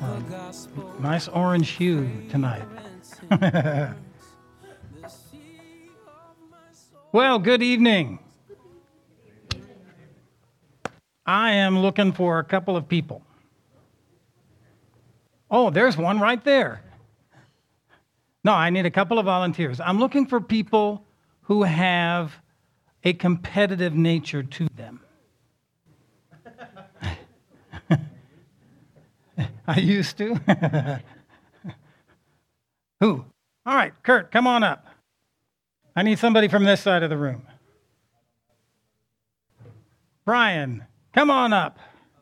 Nice orange hue tonight. Well, good evening. I am looking for a couple of people. Oh, there's one right there. No, I need a couple of volunteers. I'm looking for people who have a competitive nature to them. I used to. Who? All right, Kurt, come on up. I need somebody from this side of the room. Brian, come on up.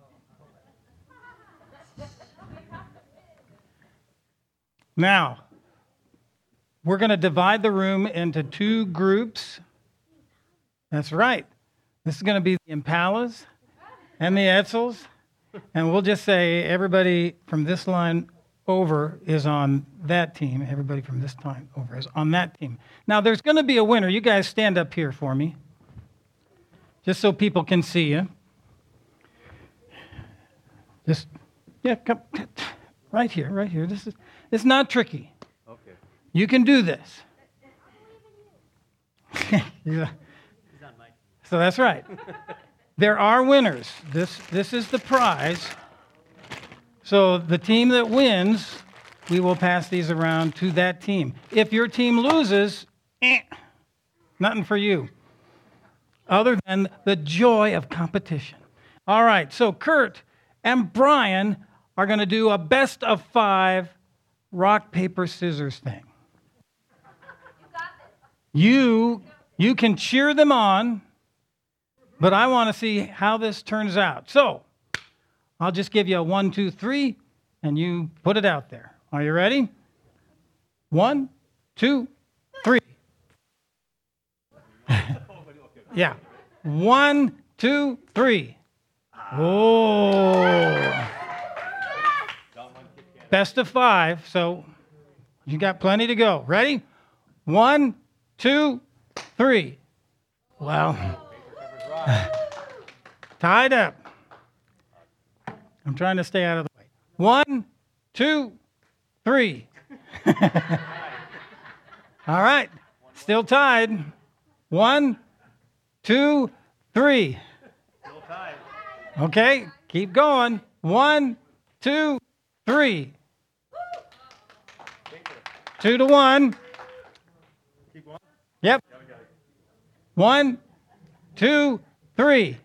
Now, we're going to divide the room into two groups. That's right. This is going to be the Impalas and the Edsels. And we'll just say everybody from this line over is on that team. Everybody from this line over is on that team. Now, there's going to be a winner. You guys stand up here for me, just so people can see you. Just, yeah, come right here, right here. It's not tricky. Okay. You can do this. Yeah. So that's right. There are winners. This is the prize. So the team that wins, we will pass these around to that team. If your team loses, nothing for you, other than the joy of competition. All right, so Kurt and Brian are going to do a best of 5 rock, paper, scissors thing. You can cheer them on, but I want to see how this turns out. So I'll just give you a 1, 2, 3, and you put it out there. Are you ready? 1, 2, 3. Yeah. 1, 2, 3. Oh. Best of 5, so you got plenty to go. Ready? 1, 2, 3. Well, tied up. I'm trying to stay out of the way. 1, 2, 3. All right, still tied. 1, 2, 3. Still tied. Okay, keep going. 1, 2, 3. 2 to 1. Keep going. Yep. 1, 2, 3.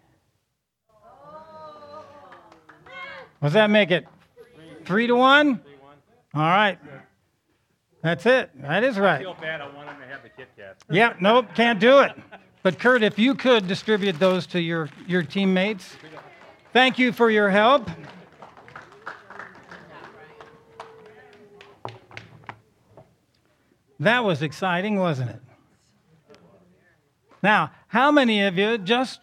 Does that make it 3 to 1? 3-1. All right. That's it. That is I right. feel bad. I want him to have the Kit Kat. Yep, nope, can't do it. But Kurt, if you could distribute those to your teammates. Thank you for your help. That was exciting, wasn't it? Now, how many of you just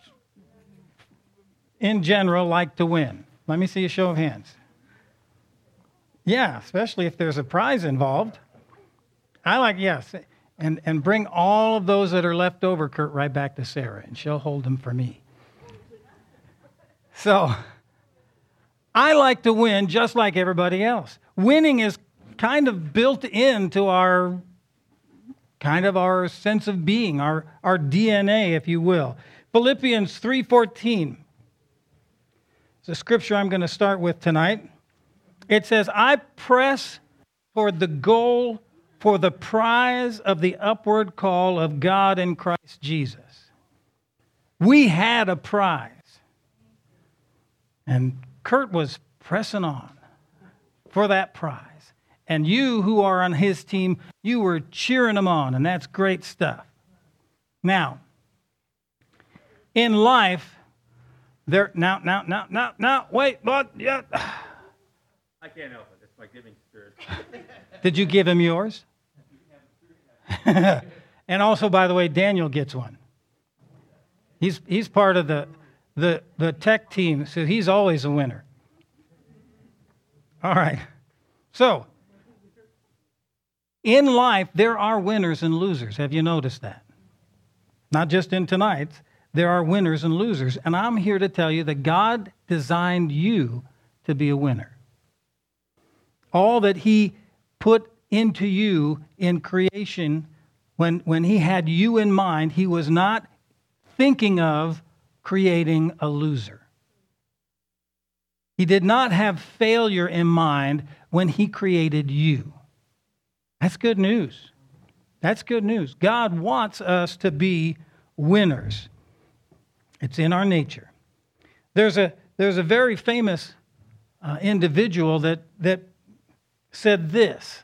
in general like to win? Let me see a show of hands. Yeah, especially if there's a prize involved. I like, yes. And bring all of those that are left over, Kurt, right back to Sarah, and she'll hold them for me. So, I like to win just like everybody else. Winning is kind of built into our sense of being, our DNA, if you will. Philippians 3:14. It's a scripture I'm going to start with tonight. It says, I press toward the goal for the prize of the upward call of God in Christ Jesus. We had a prize. And Kurt was pressing on for that prize. And you who are on his team, you were cheering him on, and that's great stuff. Now, in life, wait, what? Yeah. I can't help it. It's my giving spirit. Did you give him yours? And also, by the way, Daniel gets one. He's part of the tech team, so he's always a winner. All right. So, in life, there are winners and losers. Have you noticed that? Not just in tonight's. There are winners and losers. And I'm here to tell you that God designed you to be a winner. all that he put into you in creation, when he had you in mind, he was not thinking of creating a loser. He did not have failure in mind when he created you. That's good news. That's good news. God wants us to be winners. It's in our nature. There's a very famous individual that said this.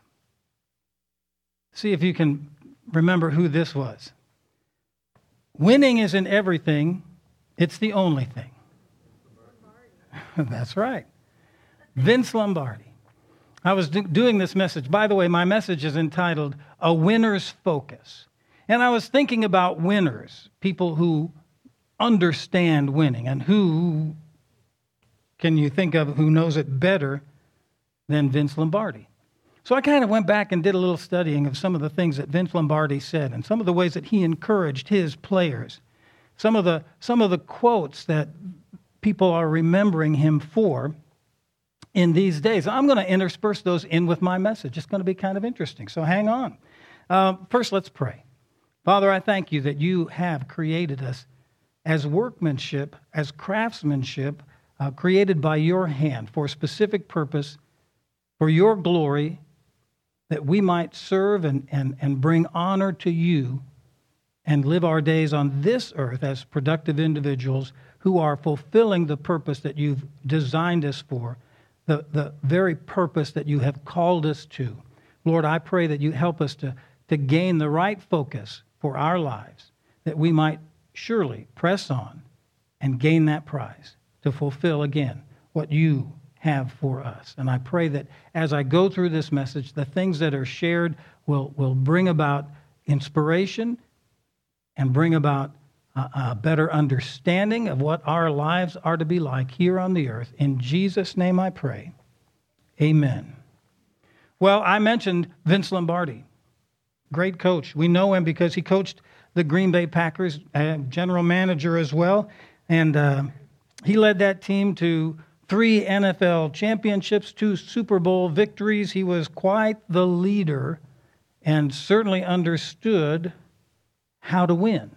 See if you can remember who this was. Winning isn't everything, it's the only thing. That's right. Vince Lombardi. I was doing this message. By the way, my message is entitled A Winner's Focus. And I was thinking about winners, people who understand winning, and who can you think of who knows it better than Vince Lombardi? So I kind of went back and did a little studying of some of the things that Vince Lombardi said and some of the ways that he encouraged his players, some of the quotes that people are remembering him for in these days. I'm going to intersperse those in with my message. It's going to be kind of interesting, so hang on. First, let's pray. Father, I thank you that you have created us as workmanship, as craftsmanship, created by your hand for a specific purpose, for your glory, that we might serve and bring honor to you and live our days on this earth as productive individuals who are fulfilling the purpose that you've designed us for, the very purpose that you have called us to. Lord, I pray that you help us to gain the right focus for our lives, that we might surely press on and gain that prize to fulfill again what you have for us. And I pray that as I go through this message, the things that are shared will bring about inspiration and bring about a better understanding of what our lives are to be like here on the earth. In Jesus' name I pray. Amen. Well, I mentioned Vince Lombardi, great coach. We know him because he coached the Green Bay Packers, general manager as well. And he led that team to 3 NFL championships, 2 Super Bowl victories. He was quite the leader and certainly understood how to win.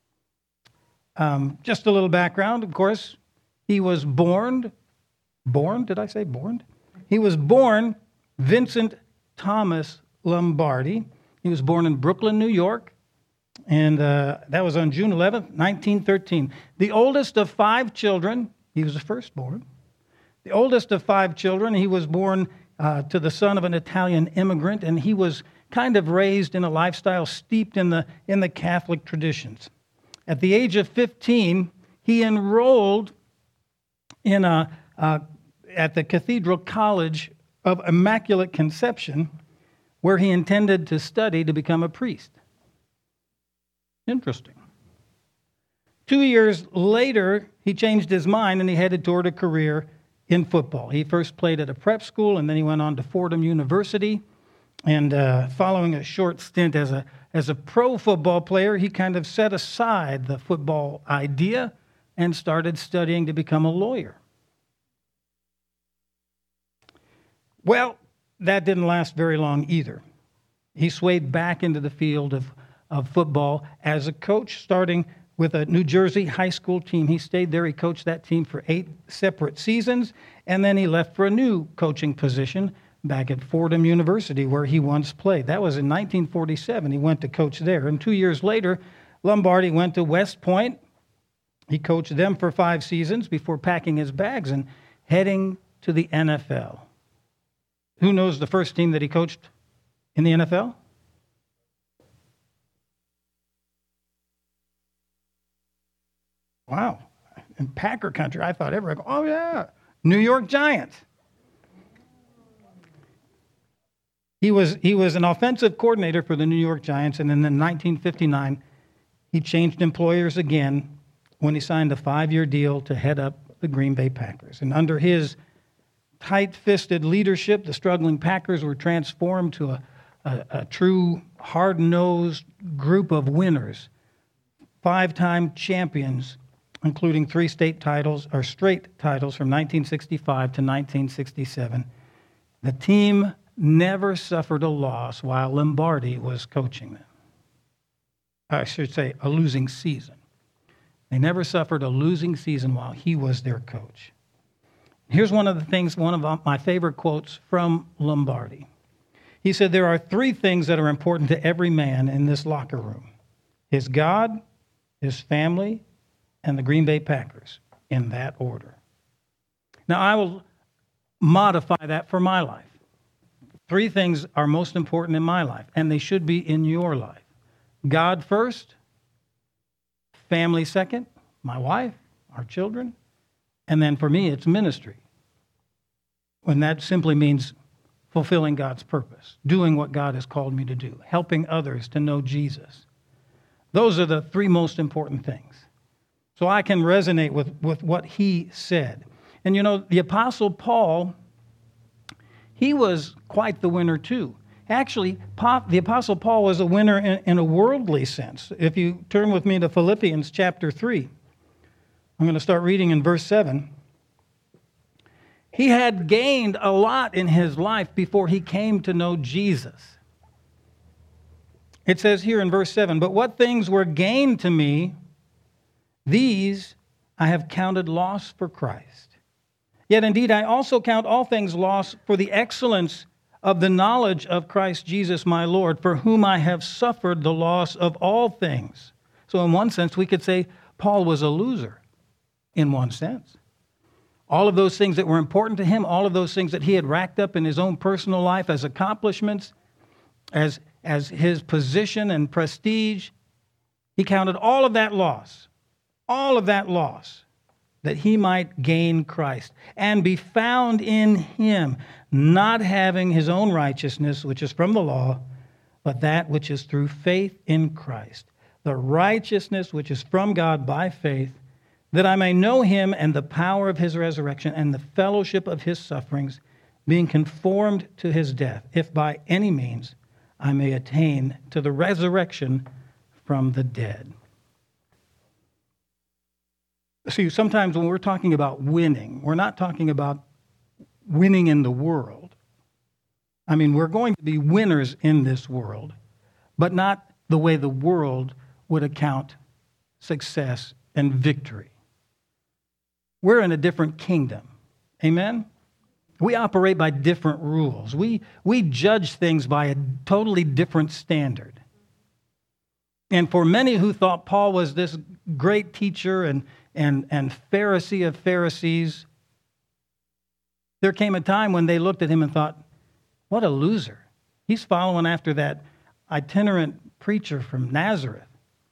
Just a little background, of course, he was born, did I say born? He was born Vincent Thomas Lombardi. He was born in Brooklyn, New York, and that was on June 11th, 1913. The oldest of 5 children, he was the firstborn. The oldest of 5 children, he was born to the son of an Italian immigrant, and he was kind of raised in a lifestyle steeped in the Catholic traditions. At the age of 15, he enrolled at the Cathedral College of Immaculate Conception, where he intended to study to become a priest. Interesting. 2 years later, he changed his mind and he headed toward a career in football. He first played at a prep school, and then he went on to Fordham University. And following a short stint as a pro football player, he kind of set aside the football idea and started studying to become a lawyer. Well, that didn't last very long either. He swayed back into the field of football as a coach, starting with a New Jersey high school team. He stayed there. He coached that team for 8 separate seasons, and then he left for a new coaching position back at Fordham University, where he once played. That was in 1947. He went to coach there. And 2 years later, Lombardi went to West Point. He coached them for 5 seasons before packing his bags and heading to the NFL. Who knows the first team that he coached in the NFL? Wow. In Packer country, I thought everyone, oh yeah, New York Giants. He was an offensive coordinator for the New York Giants, and then in 1959, he changed employers again when he signed a 5-year deal to head up the Green Bay Packers. And under his tight-fisted leadership, the struggling Packers were transformed to a true hard-nosed group of winners, 5-time champions, including 3 straight titles from 1965 to 1967. The team never suffered a loss while Lombardi was coaching them. I should say a losing season. They never suffered a losing season while he was their coach. Here's one of my favorite quotes from Lombardi. He said, there are three things that are important to every man in this locker room: his God, his family, and the Green Bay Packers, in that order. Now, I will modify that for my life. Three things are most important in my life, and they should be in your life. God first, family second, my wife, our children, and then for me, it's ministry. And that simply means fulfilling God's purpose, doing what God has called me to do, helping others to know Jesus. Those are the three most important things. So I can resonate with what he said. And you know, the Apostle Paul, he was quite the winner too. Actually, the Apostle Paul was a winner in a worldly sense. If you turn with me to Philippians chapter 3, I'm going to start reading in verse 7. He had gained a lot in his life before he came to know Jesus. It says here in verse 7, but what things were gained to me, these I have counted loss for Christ. Yet indeed I also count all things loss for the excellence of the knowledge of Christ Jesus my Lord, for whom I have suffered the loss of all things. So in one sense, we could say Paul was a loser, in one sense. All of those things that were important to him, all of those things that he had racked up in his own personal life as accomplishments, as his position and prestige, he counted all of that loss, that he might gain Christ and be found in him, not having his own righteousness, which is from the law, but that which is through faith in Christ, the righteousness which is from God by faith, that I may know him and the power of his resurrection and the fellowship of his sufferings, being conformed to his death, if by any means I may attain to the resurrection from the dead. See, sometimes when we're talking about winning, we're not talking about winning in the world. I mean, we're going to be winners in this world, but not the way the world would account success and victory. We're in a different kingdom. Amen? We operate by different rules. We judge things by a totally different standard. And for many who thought Paul was this great teacher and Pharisee of Pharisees, there came a time when they looked at him and thought, what a loser. He's following after that itinerant preacher from Nazareth.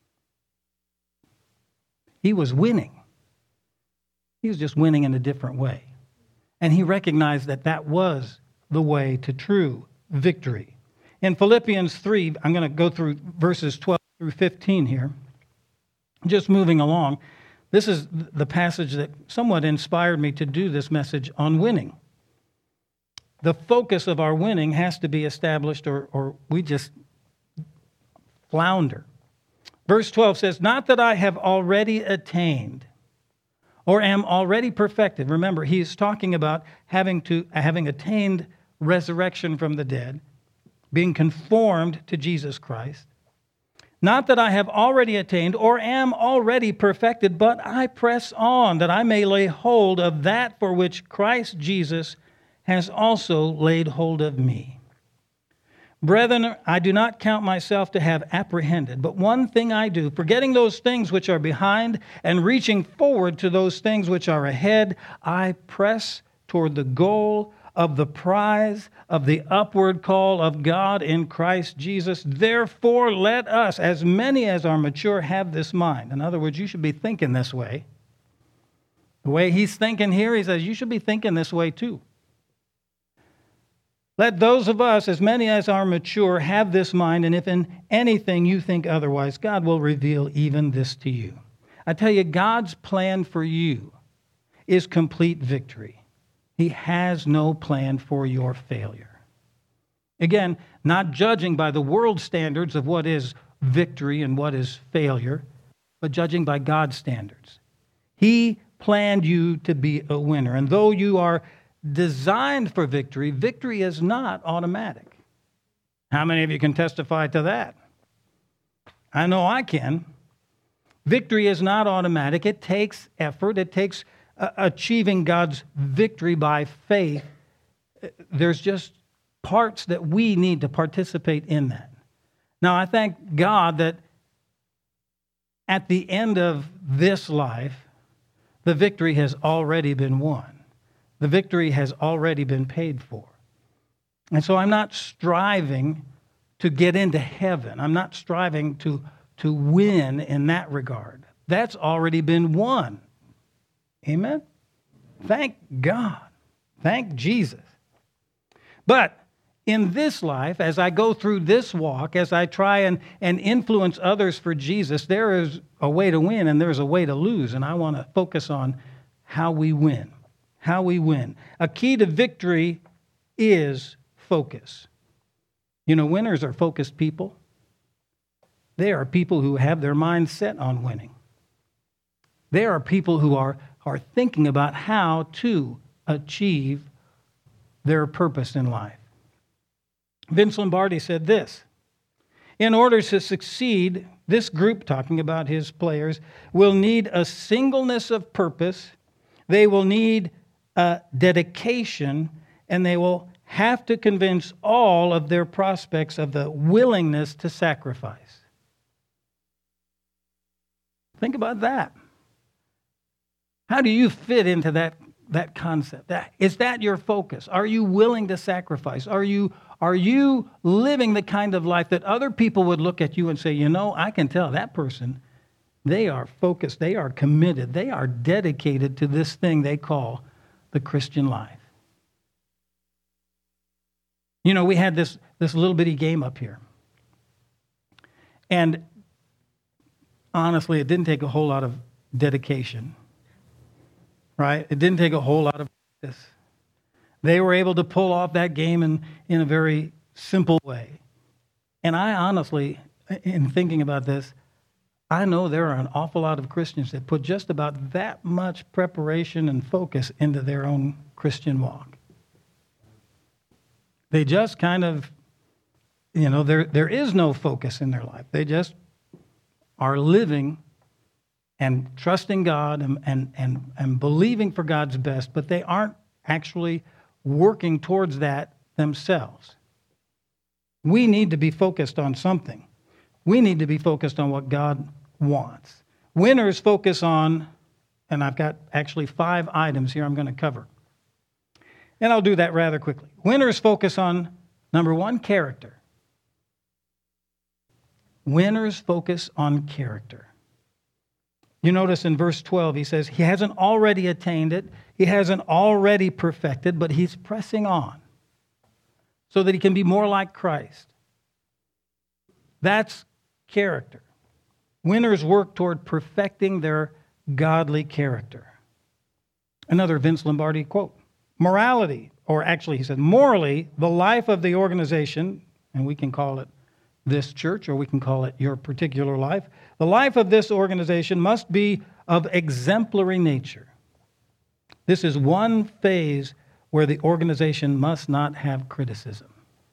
He was winning. He was just winning in a different way. And he recognized that that was the way to true victory. In Philippians 3, I'm going to go through verses 12 through 15 here. Just moving along. This is the passage that somewhat inspired me to do this message on winning. The focus of our winning has to be established or we just flounder. Verse 12 says, not that I have already attained or am already perfected. Remember, he's talking about having attained resurrection from the dead, being conformed to Jesus Christ. Not that I have already attained or am already perfected, but I press on that I may lay hold of that for which Christ Jesus has also laid hold of me. Brethren, I do not count myself to have apprehended, but one thing I do, forgetting those things which are behind and reaching forward to those things which are ahead, I press toward the goal of the prize of the upward call of God in Christ Jesus. Therefore, let us, as many as are mature, have this mind. In other words, you should be thinking this way. The way he's thinking here, he says, you should be thinking this way too. Let those of us, as many as are mature, have this mind, and if in anything you think otherwise, God will reveal even this to you. I tell you, God's plan for you is complete victory. He has no plan for your failure. Again, not judging by the world standards of what is victory and what is failure, but judging by God's standards. He planned you to be a winner. And though you are designed for victory, victory is not automatic. How many of you can testify to that? I know I can. Victory is not automatic. It takes effort. It takes achieving God's victory by faith. There's just parts that we need to participate in that. Now, I thank God that at the end of this life, the victory has already been won. The victory has already been paid for. And so I'm not striving to get into heaven. I'm not striving to win in that regard. That's already been won. Amen? Thank God. Thank Jesus. But in this life, as I go through this walk, as I try and influence others for Jesus, there is a way to win and there's a way to lose. And I want to focus on how we win. How we win. A key to victory is focus. You know, winners are focused people. They are people who have their minds set on winning. They are people who are thinking about how to achieve their purpose in life. Vince Lombardi said this: in order to succeed, this group, talking about his players, will need a singleness of purpose, they will need a dedication, and they will have to convince all of their prospects of the willingness to sacrifice. Think about that. How do you fit into that concept? Is that your focus? Are you willing to sacrifice? Are you living the kind of life that other people would look at you and say, you know, I can tell that person, they are focused, they are committed, they are dedicated to this thing they call the Christian life. You know, we had this little bitty game up here. And honestly, it didn't take a whole lot of dedication. Right? It didn't take a whole lot of practice. They were able to pull off that game in a very simple way. And I honestly, in thinking about this, I know there are an awful lot of Christians that put just about that much preparation and focus into their own Christian walk. They just kind of, you know, there is no focus in their life. They just are living and trusting God and believing for God's best, but they aren't actually working towards that themselves. We need to be focused on something. We need to be focused on what God wants. Winners focus on, and I've got actually 5 items here I'm going to cover. And I'll do that rather quickly. Winners focus on, number 1, character. Winners focus on character. You notice in verse 12, he says, he hasn't already attained it, he hasn't already perfected, but he's pressing on so that he can be more like Christ. That's character. Winners work toward perfecting their godly character. Another Vince Lombardi quote: morality, or actually he said, morally, the life of the organization, and we can call it this church, or we can call it your particular life, the life of this organization must be of exemplary nature. This is one phase where the organization must not have criticism.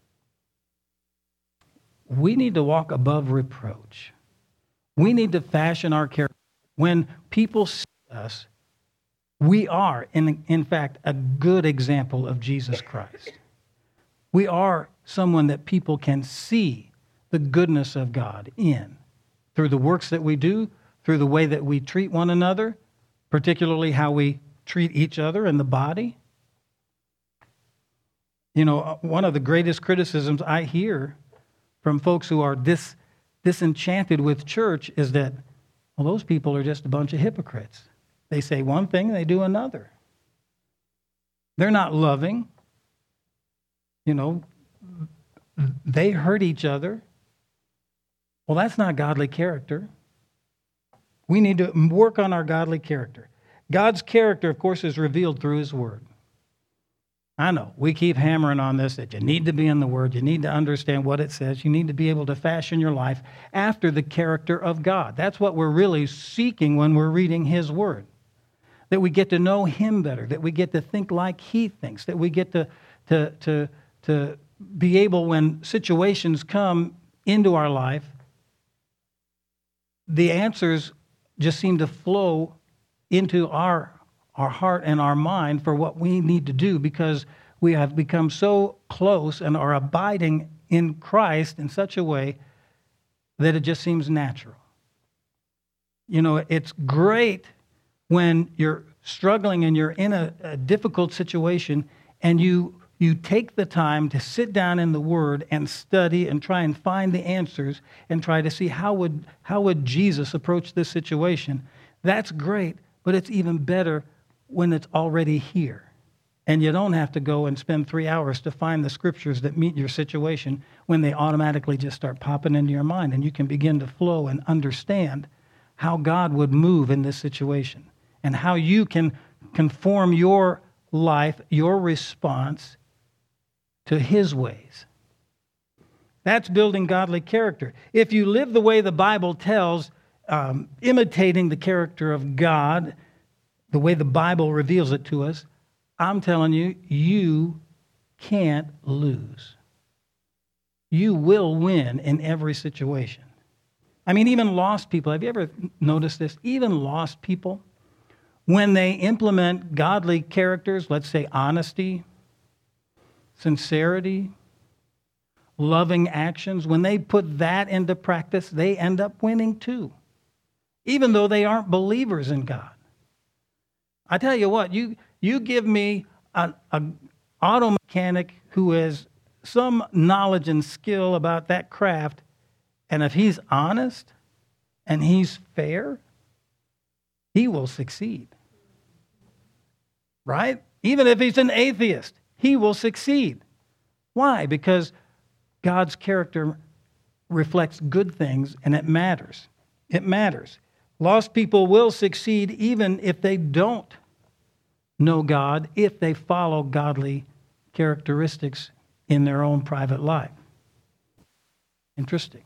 We need to walk above reproach. We need to fashion our character. When people see us, we are, in fact, a good example of Jesus Christ. We are someone that people can see the goodness of God in, through the works that we do, through the way that we treat one another, particularly how we treat each other in the body. You know, one of the greatest criticisms I hear from folks who are disenchanted with church is that, well, those people are just a bunch of hypocrites. They say one thing, they do another. They're not loving. You know, they hurt each other. Well, that's not godly character. We need to work on our godly character. God's character, of course, is revealed through His Word. I know, we keep hammering on this, that you need to be in the Word, you need to understand what it says, you need to be able to fashion your life after the character of God. That's what we're really seeking when we're reading His Word. that we get to know Him better, that we get to think like He thinks, that we get to be able, when situations come into our life, the answers just seem to flow into our heart and our mind for what we need to do, because we have become so close and are abiding in Christ in such a way that it just seems natural. You know, it's great when you're struggling and you're in a difficult situation and you take the time to sit down in the Word and study and try and find the answers and try to see how would Jesus approach this situation. That's great, but it's even better when it's already here. And you don't have to go and spend 3 hours to find the scriptures that meet your situation, when they automatically just start popping into your mind, and you can begin to flow and understand how God would move in this situation and how you can conform your life, your response to His ways. That's building godly character. If you live the way the Bible tells, imitating the character of God, the way the Bible reveals it to us, I'm telling you, you can't lose. You will win in every situation. I mean, even lost people, have you ever noticed this? Even lost people, when they implement godly characters, let's say honesty, sincerity, loving actions, when they put that into practice, they end up winning too, even though they aren't believers in God. I tell you what, you give me an auto mechanic who has some knowledge and skill about that craft, and if he's honest and he's fair, he will succeed. Right? Even if he's an atheist, he will succeed. Why? Because God's character reflects good things, and it matters. It matters. Lost people will succeed even if they don't know God, if they follow godly characteristics in their own private life. Interesting.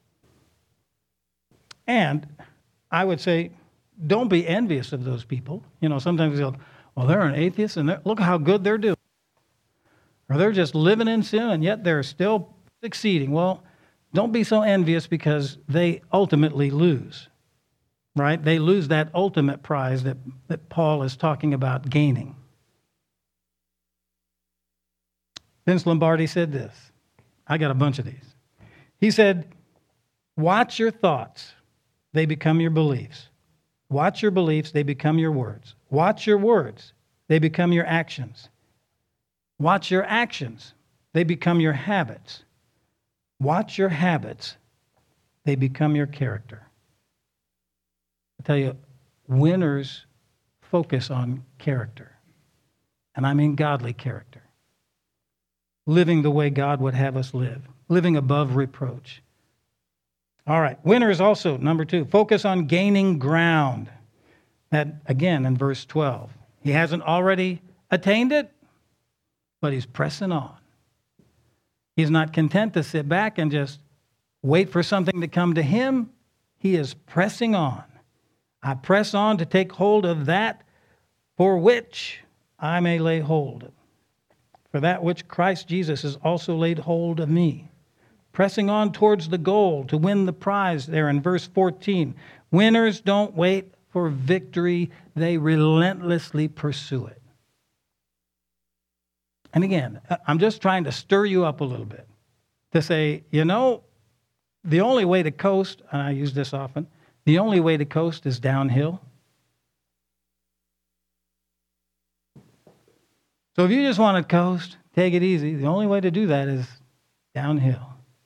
And I would say, don't be envious of those people. You know, sometimes we go, well, they're an atheist, and look how good they're doing. Or they're just living in sin, and yet they're still succeeding. Well, don't be so envious, because they ultimately lose. Right? They lose that ultimate prize that Paul is talking about gaining. Vince Lombardi said this. I got a bunch of these. He said, watch your thoughts. They become your beliefs. Watch your beliefs. They become your words. Watch your words. They become your actions. Watch your actions. They become your habits. Watch your habits. They become your character. I tell you, winners focus on character. And I mean godly character. Living the way God would have us live. Living above reproach. All right. Winners also, number 2, focus on gaining ground. That, again, in verse 12. He hasn't already attained it, but he's pressing on. He's not content to sit back and just wait for something to come to him. He is pressing on. I press on to take hold of that for which I may lay hold. For that which Christ Jesus has also laid hold of me. Pressing on towards the goal to win the prize there in verse 14. Winners don't wait for victory. They relentlessly pursue it. And again, I'm just trying to stir you up a little bit to say, you know, the only way to coast, and I use this often, the only way to coast is downhill. So if you just want to coast, take it easy, the only way to do that is downhill.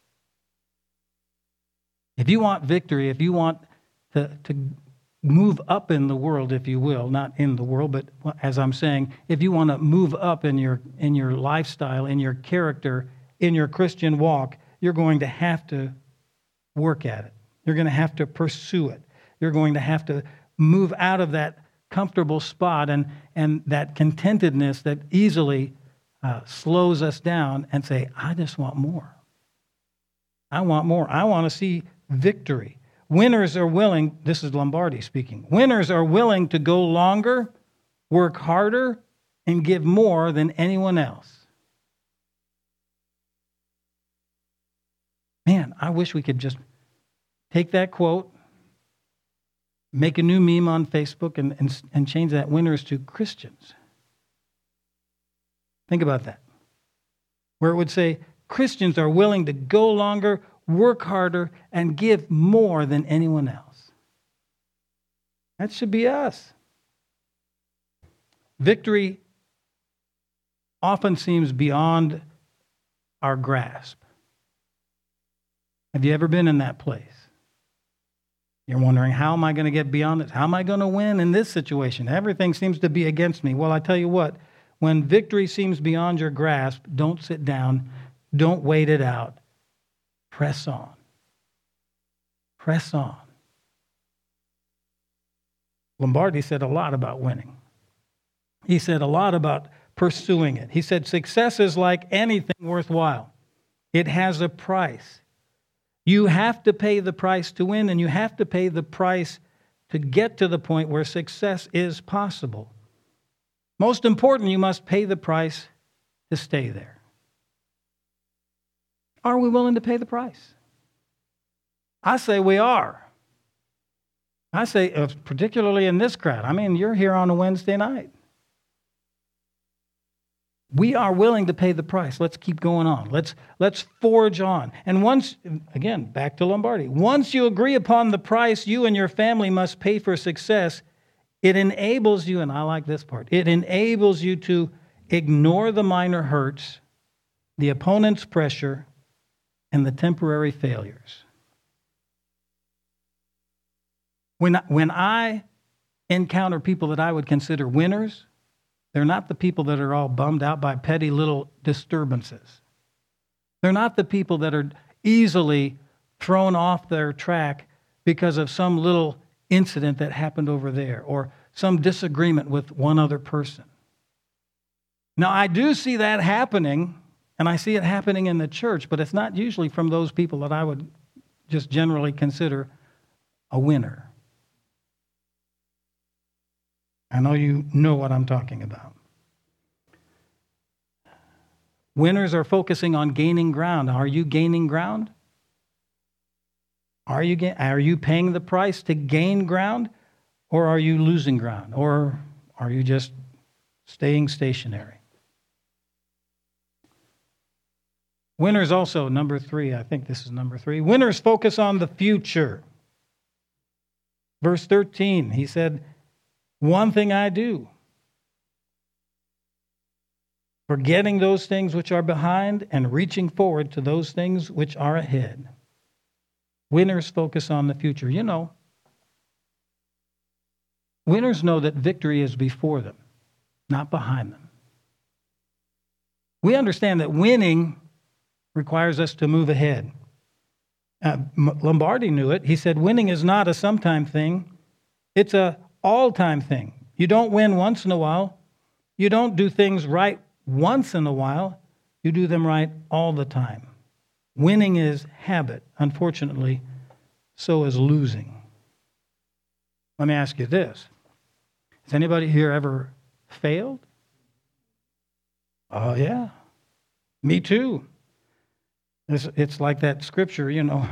If you want victory, if you want to move up in the world, if you will, not in the world, but as I'm saying, if you want to move up in your lifestyle, in your character, in your Christian walk, you're going to have to work at it. You're going to have to pursue it. You're going to have to move out of that comfortable spot and that contentedness that easily slows us down and say, I just want more. I want more. I want to see victory. Winners are willing, this is Lombardi speaking, winners are willing to go longer work harder, and give more than anyone else. Man, I wish we could just take that quote, make a new meme on Facebook, and change that winners to Christians. Think about that. Where it would say, Christians are willing to go longer, work harder, and give more than anyone else. That should be us. Victory often seems beyond our grasp. Have you ever been in that place? You're wondering, how am I going to get beyond it? How am I going to win in this situation? Everything seems to be against me. Well, I tell you what, when victory seems beyond your grasp, don't sit down. Don't wait it out. Press on. Press on. Lombardi said a lot about winning. He said a lot about pursuing it. He said, success is like anything worthwhile. It has a price. You have to pay the price to win, and you have to pay the price to get to the point where success is possible. Most important, you must pay the price to stay there. Are we willing to pay the price? I say we are. I say, particularly in this crowd. I mean, you're here on a Wednesday night. We are willing to pay the price. Let's keep going on. Let's forge on. And once, again, back to Lombardi. Once you agree upon the price you and your family must pay for success, it enables you, and I like this part, it enables you to ignore the minor hurts, the opponent's pressure, and the temporary failures. When I encounter people that I would consider winners, they're not the people that are all bummed out by petty little disturbances. They're not the people that are easily thrown off their track because of some little incident that happened over there or some disagreement with one other person. Now, I do see that happening, and I see it happening in the church, but it's not usually from those people that I would just generally consider a winner. I know you know what I'm talking about. Winners are focusing on gaining ground. Are you gaining ground? Are you paying the price to gain ground? Or are you losing ground? Or are you just staying stationary? Winners also, number 3, I think this is number 3. Winners focus on the future. Verse 13, he said, one thing I do, forgetting those things which are behind and reaching forward to those things which are ahead. Winners focus on the future. You know, winners know that victory is before them, not behind them. We understand that winning requires us to move ahead. Lombardi knew it. He said, winning is not a sometime thing. It's a all-time thing. You don't win once in a while. You don't do things right once in a while. You do them right all the time. Winning is habit. Unfortunately, so is losing. Let me ask you this. Has anybody here ever failed? Oh, yeah. Me too. It's like that scripture, you know.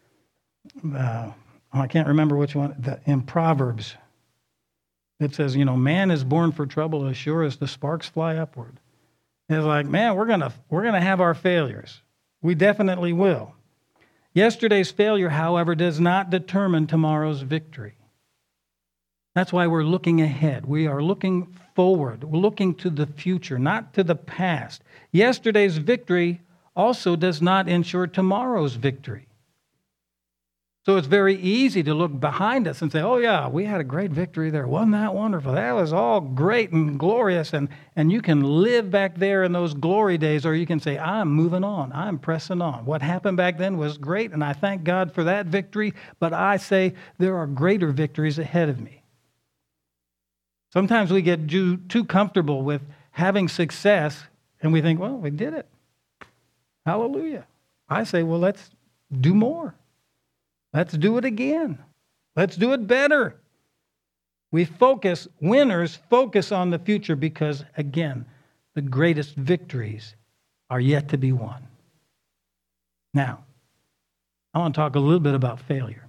I can't remember which one. In Proverbs, it says, you know, man is born for trouble as sure as the sparks fly upward. It's like, man, we're gonna have our failures. We definitely will. Yesterday's failure, however, does not determine tomorrow's victory. That's why we're looking ahead. We are looking forward. We're looking to the future, not to the past. Yesterday's victory also does not ensure tomorrow's victory. So it's very easy to look behind us and say, oh yeah, we had a great victory there. Wasn't that wonderful? That was all great and glorious. And you can live back there in those glory days, or you can say, I'm moving on. I'm pressing on. What happened back then was great, and I thank God for that victory, but I say there are greater victories ahead of me. Sometimes we get too comfortable with having success, and we think, well, we did it. Hallelujah. I say, well, let's do more. Let's do it again. Let's do it better. Winners focus on the future because, again, the greatest victories are yet to be won. Now, I want to talk a little bit about failure.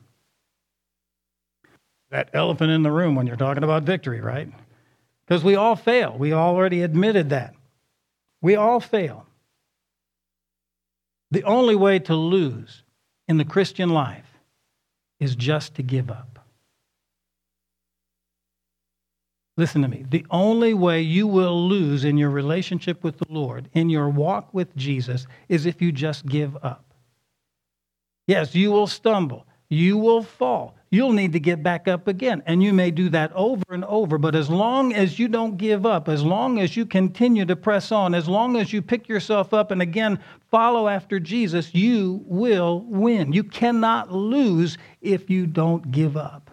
That elephant in the room when you're talking about victory, right? Because we all fail. We already admitted that. We all fail. The only way to lose in the Christian life is just to give up. Listen to me. The only way you will lose in your relationship with the Lord, in your walk with Jesus, is if you just give up. Yes, you will stumble. You will fall. You'll need to get back up again. And you may do that over and over. But as long as you don't give up, as long as you continue to press on, as long as you pick yourself up and again follow after Jesus, you will win. You cannot lose if you don't give up.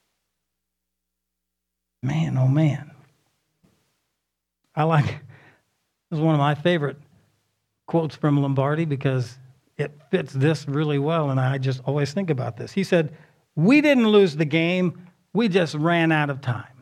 Man, oh man. This is one of my favorite quotes from Lombardi because it fits this really well, and I just always think about this. He said, "We didn't lose the game, we just ran out of time."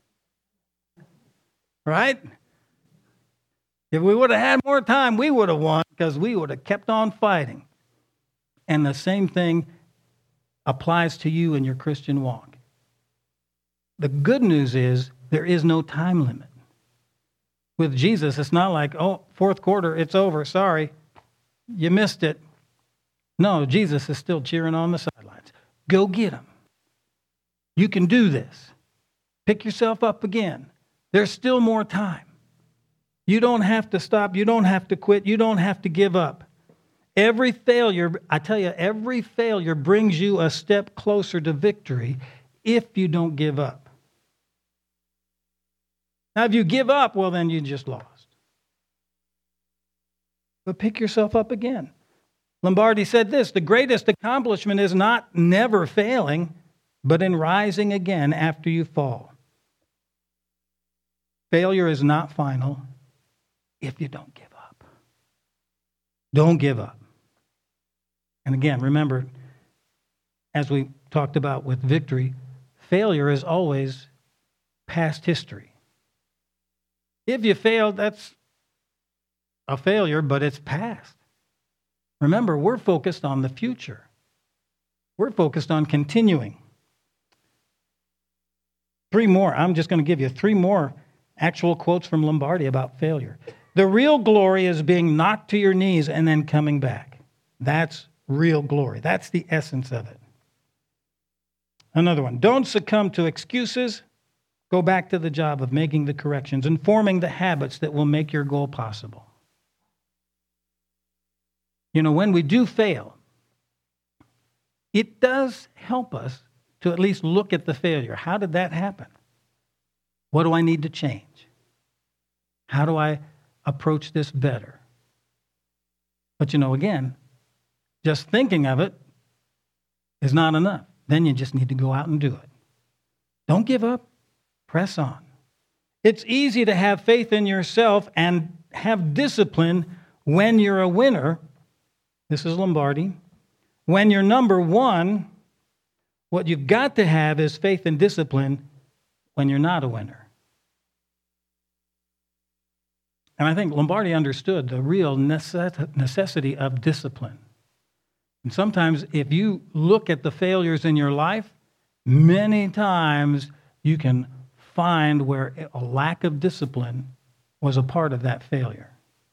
Right? If we would have had more time, we would have won because we would have kept on fighting. And the same thing applies to you in your Christian walk. The good news is there is no time limit. With Jesus, it's not like, oh, fourth quarter, it's over, sorry. You missed it. No, Jesus is still cheering on the sidelines. Go get him. You can do this. Pick yourself up again. There's still more time. You don't have to stop. You don't have to quit. You don't have to give up. Every failure, I tell you, every failure brings you a step closer to victory if you don't give up. Now, if you give up, well, then you just lost. But pick yourself up again. Lombardi said this, the greatest accomplishment is not never failing, but in rising again after you fall. Failure is not final if you don't give up. Don't give up. And again, remember, as we talked about with victory, failure is always past history. If you failed, that's a failure, but it's past. Remember, we're focused on the future. We're focused on continuing. 3 more. I'm just going to give you 3 more actual quotes from Lombardi about failure. The real glory is being knocked to your knees and then coming back. That's real glory. That's the essence of it. Another one. Don't succumb to excuses. Go back to the job of making the corrections and forming the habits that will make your goal possible. You know, when we do fail, it does help us to at least look at the failure. How did that happen? What do I need to change? How do I approach this better? But you know, again, just thinking of it is not enough. Then you just need to go out and do it. Don't give up. Press on. It's easy to have faith in yourself and have discipline when you're a winner. This is Lombardi. When you're number one, what you've got to have is faith and discipline when you're not a winner. And I think Lombardi understood the real necessity of discipline. And sometimes if you look at the failures in your life, many times you can find where a lack of discipline was a part of that failure.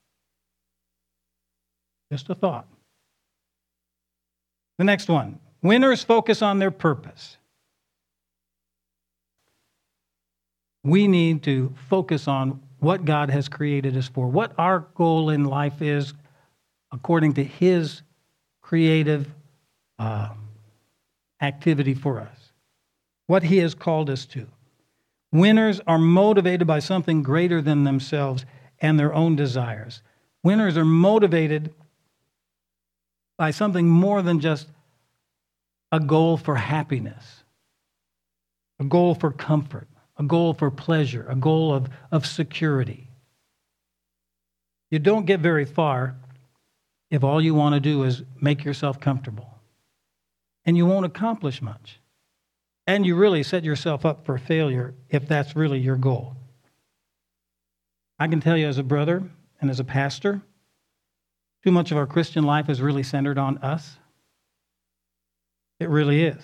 Just a thought. The next one. Winners focus on their purpose. We need to focus on what God has created us for, what our goal in life is according to His creative activity for us, what He has called us to. Winners are motivated by something greater than themselves and their own desires. Winners are motivated by something more than just a goal for happiness, a goal for comfort, a goal for pleasure, a goal of security. You don't get very far if all you want to do is make yourself comfortable. And you won't accomplish much. And you really set yourself up for failure if that's really your goal. I can tell you as a brother and as a pastor, too much of our Christian life is really centered on us. It really is.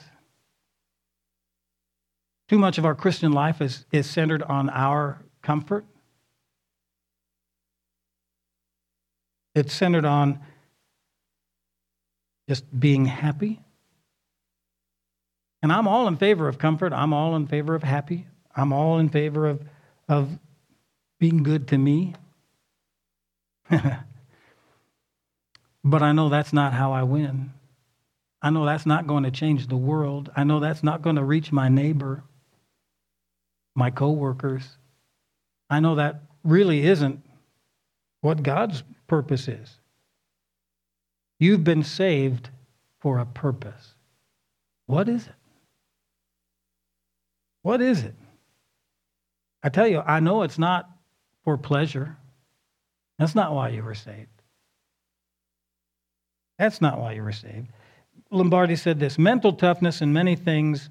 Too much of our Christian life is centered on our comfort. It's centered on just being happy. And I'm all in favor of comfort. I'm all in favor of happy. I'm all in favor of being good to me. But I know that's not how I win. I know that's not going to change the world. I know that's not going to reach my neighbor, my coworkers. I know that really isn't what God's purpose is. You've been saved for a purpose. What is it? What is it? I tell you, I know it's not for pleasure. That's not why you were saved. That's not why you were saved. Lombardi said this, mental toughness is many things,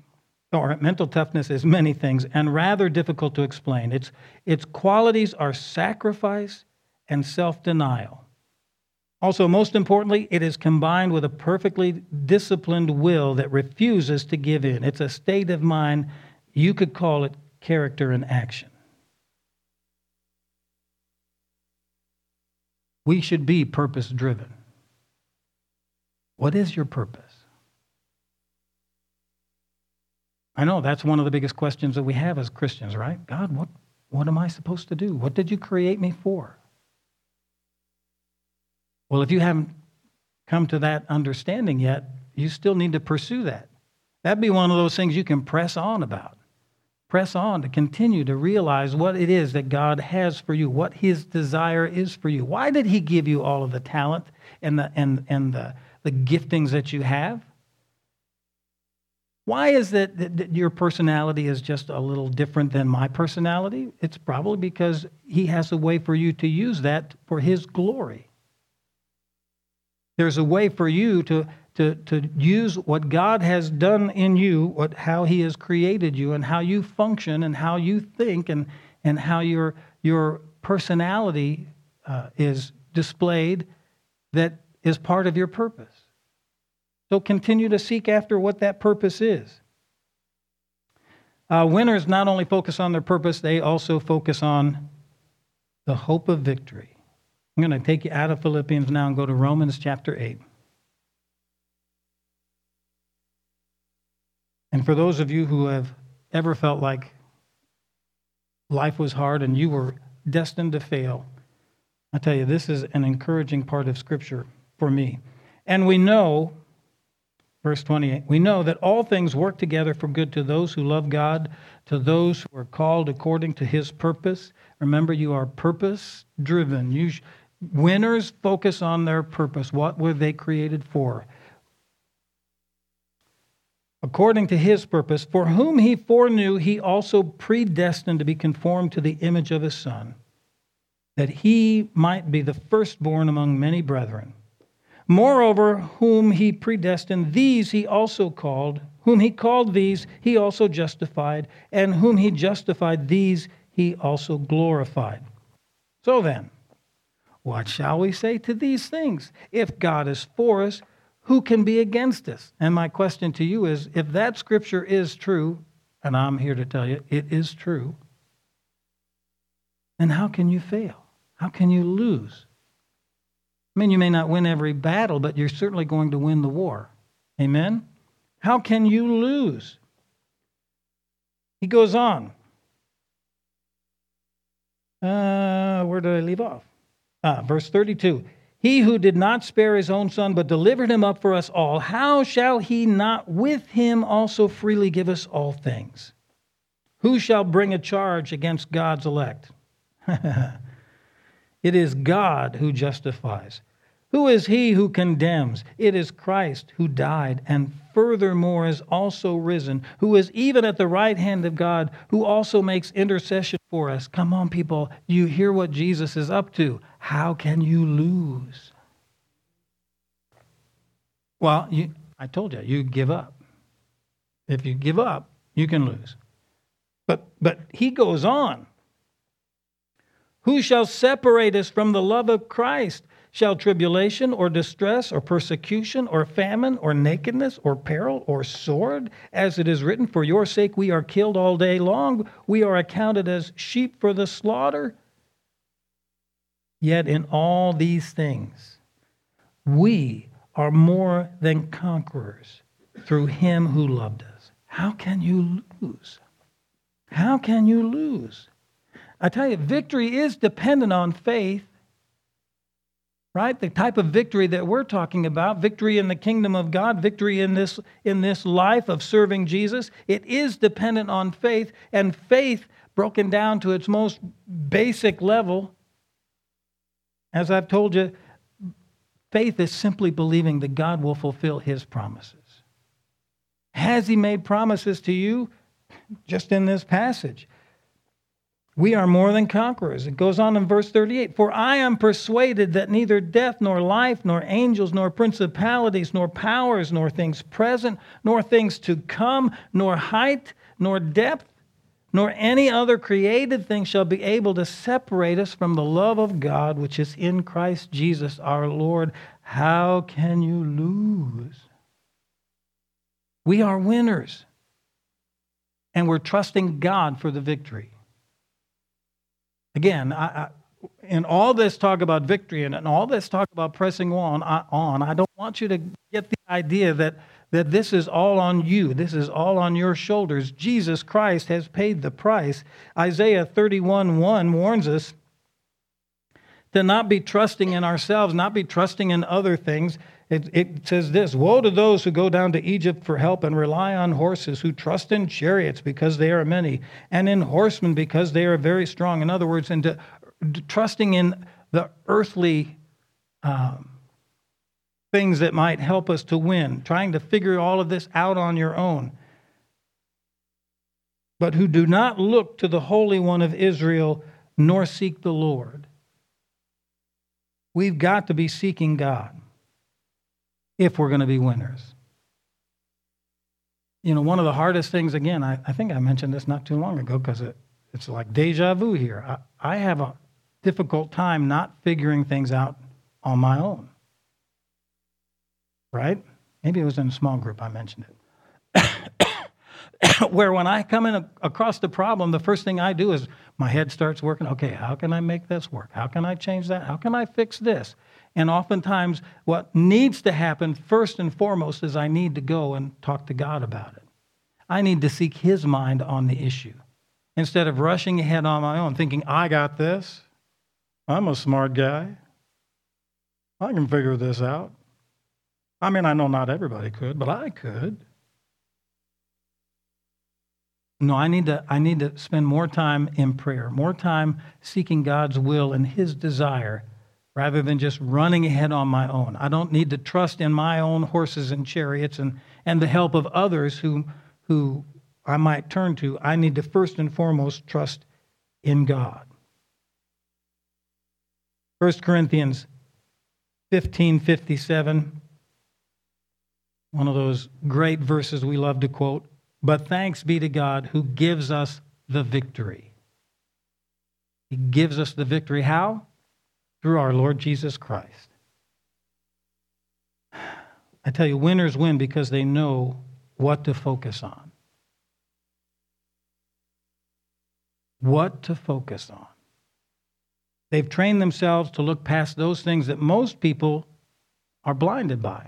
and rather difficult to explain. Its qualities are sacrifice and self-denial. Also, most importantly, it is combined with a perfectly disciplined will that refuses to give in. It's a state of mind. You could call it character in action. We should be purpose-driven. What is your purpose? I know that's one of the biggest questions that we have as Christians, right? God, what am I supposed to do? What did you create me for? Well, if you haven't come to that understanding yet, you still need to pursue that. That'd be one of those things you can press on about. Press on to continue to realize what it is that God has for you, what His desire is for you. Why did He give you all of the talent and the giftings that you have? Why is it that your personality is just a little different than my personality? It's probably because He has a way for you to use that for His glory. There's a way for you to use what God has done in you, how He has created you, and how you function, and how you think, and how your personality is displayed, that is part of your purpose. So continue to seek after what that purpose is. Winners not only focus on their purpose, they also focus on the hope of victory. I'm going to take you out of Philippians now and go to Romans chapter 8. And for those of you who have ever felt like life was hard and you were destined to fail, I tell you, this is an encouraging part of Scripture for me. And we know, verse 28, we know that all things work together for good to those who love God, to those who are called according to His purpose. Remember, you are purpose-driven. Winners focus on their purpose. What were they created for? According to His purpose, for whom He foreknew, He also predestined to be conformed to the image of His Son, that He might be the firstborn among many brethren. Moreover, whom He predestined, these He also called. Whom He called, these He also justified. And whom He justified, these He also glorified. So then, what shall we say to these things? If God is for us, who can be against us? And my question to you is, if that Scripture is true, and I'm here to tell you it is true, then how can you fail? How can you lose? I mean, you may not win every battle, but you're certainly going to win the war. Amen? How can you lose? He goes on. Where did I leave off? Verse 32. He who did not spare His own Son, but delivered Him up for us all, how shall He not with Him also freely give us all things? Who shall bring a charge against God's elect? It is God who justifies. Who is he who condemns? It is Christ who died and furthermore is also risen, who is even at the right hand of God, who also makes intercession for us. Come on, people. You hear what Jesus is up to. How can you lose? Well, I told you, you give up. If you give up, You can lose. But he goes on. Who shall separate us from the love of Christ? Shall tribulation or distress or persecution or famine or nakedness or peril or sword? As it is written, for your sake we are killed all day long. We are accounted as sheep for the slaughter. Yet in all these things, we are more than conquerors through him who loved us. How can you lose? How can you lose? I tell you, victory is dependent on faith. Right? The type of victory that we're talking about, victory in the kingdom of God, victory in this life of serving Jesus, it is dependent on faith, and faith broken down to its most basic level. As I've told you, faith is simply believing that God will fulfill his promises. Has he made promises to you? Just in this passage. We are more than conquerors. It goes on in verse 38. For I am persuaded that neither death, nor life, nor angels, nor principalities, nor powers, nor things present, nor things to come, nor height, nor depth, nor any other created thing shall be able to separate us from the love of God, which is in Christ Jesus our Lord. How can you lose? We are winners. And we're trusting God for the victory. Again, in all this talk about victory and in all this talk about pressing on, I don't want you to get the idea that this is all on you. This is all on your shoulders. Jesus Christ has paid the price. Isaiah 31:1 warns us to not be trusting in ourselves, not be trusting in other things. It says this, woe to those who go down to Egypt for help and rely on horses, who trust in chariots because they are many, and in horsemen because they are very strong. In other words, into trusting in the earthly things that might help us to win, trying to figure all of this out on your own. But who do not look to the Holy One of Israel, nor seek the Lord. We've got to be seeking God if we're going to be winners. You know, one of the hardest things, again, I think I mentioned this not too long ago because it's like deja vu here. I have a difficult time not figuring things out on my own. Right? Maybe it was in a small group I mentioned it. Where when I come in across the problem, the first thing I do is my head starts working. Okay, how can I make this work? How can I change that? How can I fix this? And oftentimes what needs to happen first and foremost is I need to go and talk to God about it. I need to seek his mind on the issue instead of rushing ahead on my own, thinking, I got this. I'm a smart guy. I can figure this out. I mean, I know not everybody could, but I could. No, I need to spend more time in prayer, more time seeking God's will and his desire rather than just running ahead on my own. I don't need to trust in my own horses and chariots and the help of others who I might turn to. I need to first and foremost trust in God. 1 Corinthians 15:57, one of those great verses we love to quote. But thanks be to God who gives us the victory. He gives us the victory. How? Through our Lord Jesus Christ. I tell you, winners win because they know what to focus on. What to focus on. They've trained themselves to look past those things that most people are blinded by.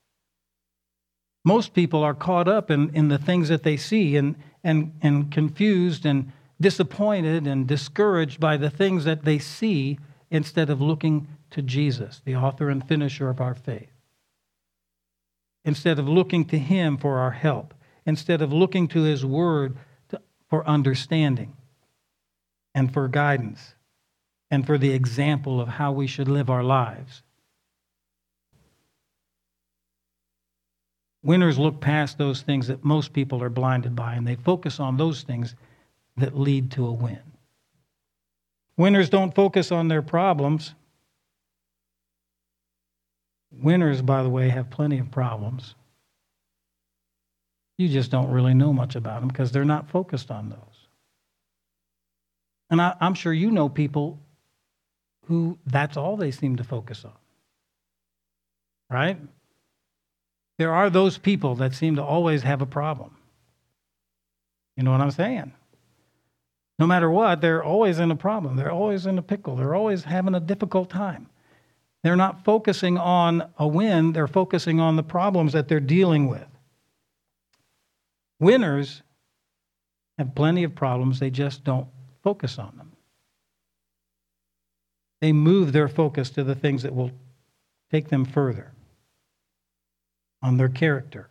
Most people are caught up in the things that they see and confused and disappointed and discouraged by the things that they see instead of looking to Jesus, the author and finisher of our faith. Instead of looking to him for our help. Instead of looking to his word for understanding and for guidance and for the example of how we should live our lives. Winners look past those things that most people are blinded by, and they focus on those things that lead to a win. Winners don't focus on their problems. Winners, by the way, have plenty of problems. You just don't really know much about them because they're not focused on those. And I'm sure you know people who that's all they seem to focus on. Right? There are those people that seem to always have a problem. You know what I'm saying? No matter what, they're always in a problem. They're always in a pickle. They're always having a difficult time. They're not focusing on a win. They're focusing on the problems that they're dealing with. Winners have plenty of problems. They just don't focus on them. They move their focus to the things that will take them further, on their character.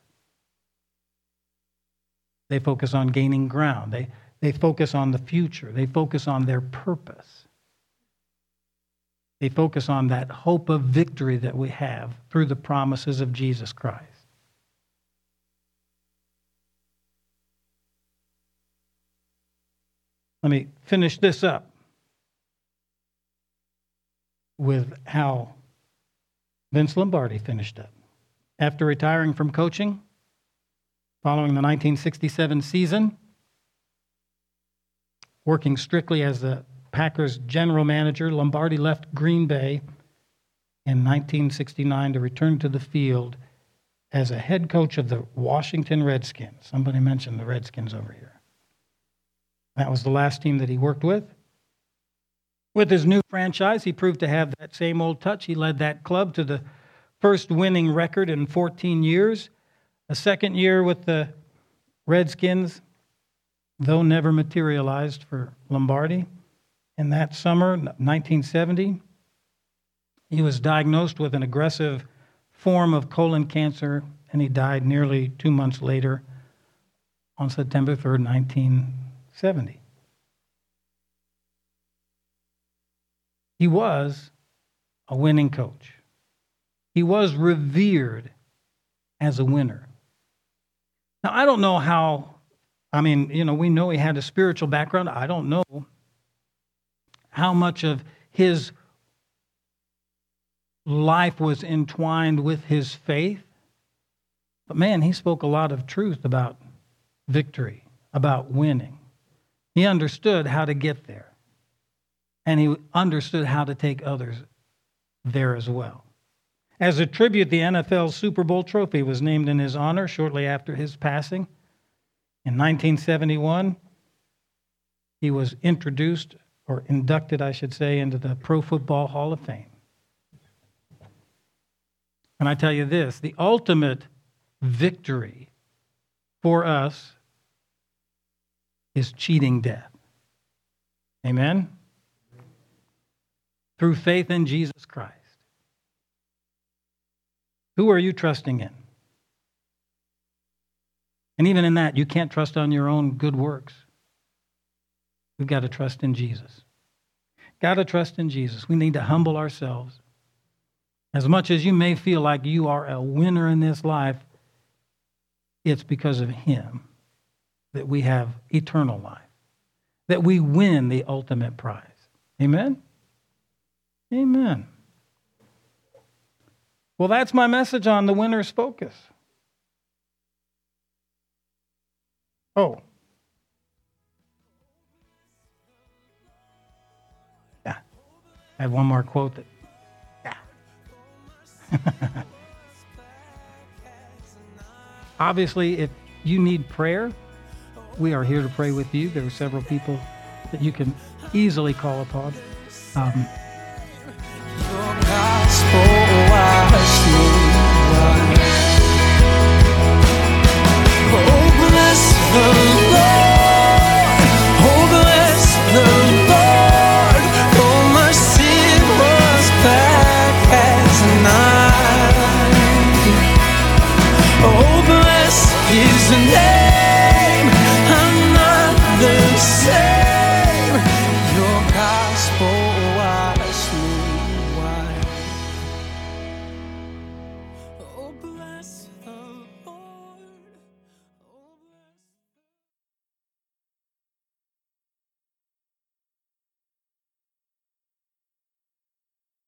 They focus on gaining ground. They focus on the future. They focus on their purpose. They focus on that hope of victory that we have through the promises of Jesus Christ. Let me finish this up with how Vince Lombardi finished up. After retiring from coaching, following the 1967 season, working strictly as the Packers general manager, Lombardi left Green Bay in 1969 to return to the field as a head coach of the Washington Redskins. Somebody mentioned the Redskins over here. That was the last team that he worked with. With his new franchise, he proved to have that same old touch. He led that club to the first winning record in 14 years. A second year with the Redskins, though never materialized for Lombardi. In that summer, 1970, he was diagnosed with an aggressive form of colon cancer, and he died nearly 2 months later on September 3rd, 1970. He was a winning coach. He was revered as a winner. Now, I don't know how, we know he had a spiritual background. I don't know how much of his life was entwined with his faith. But man, he spoke a lot of truth about victory, about winning. He understood how to get there. And he understood how to take others there as well. As a tribute, the NFL's Super Bowl trophy was named in his honor shortly after his passing. In 1971, he was inducted, into the Pro Football Hall of Fame. And I tell you this, the ultimate victory for us is cheating death. Amen? Through faith in Jesus Christ. Who are you trusting in? And even in that, you can't trust on your own good works. We've got to trust in Jesus. Got to trust in Jesus. We need to humble ourselves. As much as you may feel like you are a winner in this life, it's because of Him that we have eternal life, that we win the ultimate prize. Amen? Amen. Well, that's my message on the winner's focus. Oh. Yeah. I have one more quote that, Obviously, if you need prayer, we are here to pray with you. There are several people that you can easily call upon.